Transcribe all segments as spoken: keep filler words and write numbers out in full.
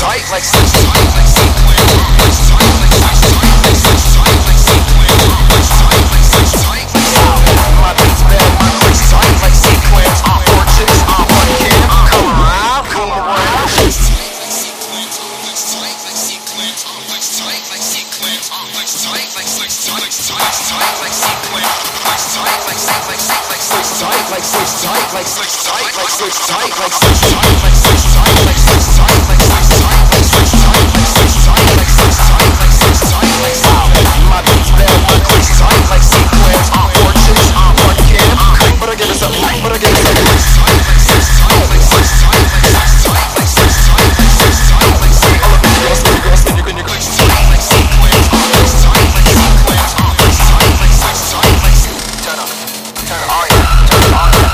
tight like switch tight like sequence. Switch tight like switch tight like switch tight like sequence. Switch tight like switch tight like sequence. My beats bad, my clicks tight like sequence. I'm four chicks, I'm one kid. Come around, come around. Switch tight like sequence. Switch tight like sequence. Switch tight like sequence. Switch tight like switch tight. Switch tight like sequence. Switch tight like switch like switch tight like switch tight like switch tight like switch tight like switch tight like switch tight like switch tight like switch tight like switch tight like switch tight like switch tight like switch tight like switch. My beats bad, my clicks tight like sequence. I'm four chicks, I'm one kid. But I give it something, but I give it something. Switch tight like switch tight like switch tight like switch tight like switch tight like switch tight like switch. All of you girls, you girls, you can you clicks tight like sequence. Switch tight like sequence. Switch tight like switch tight like. Turn up, turn up, oh yeah, turn up, oh yeah.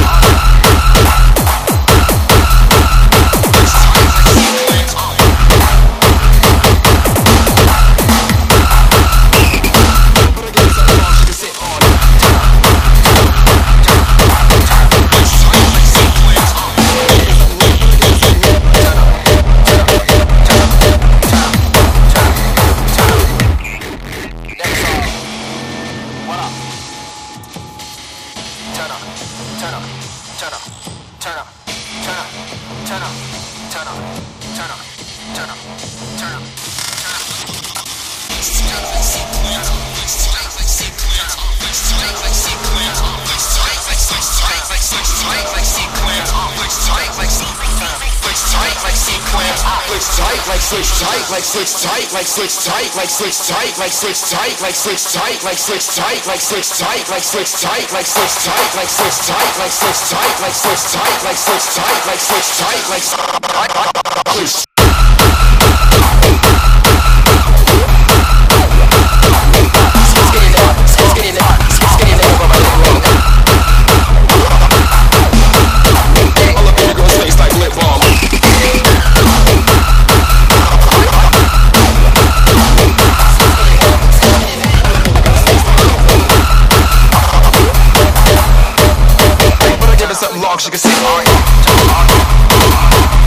Switch tight like switch tight like switch tight like switch tight like switch tight like switch tight like switch tight like switch tight like switch tight like switch tight like switch tight like switch tight like switch tight like switch tight like switch. Something long, she can see.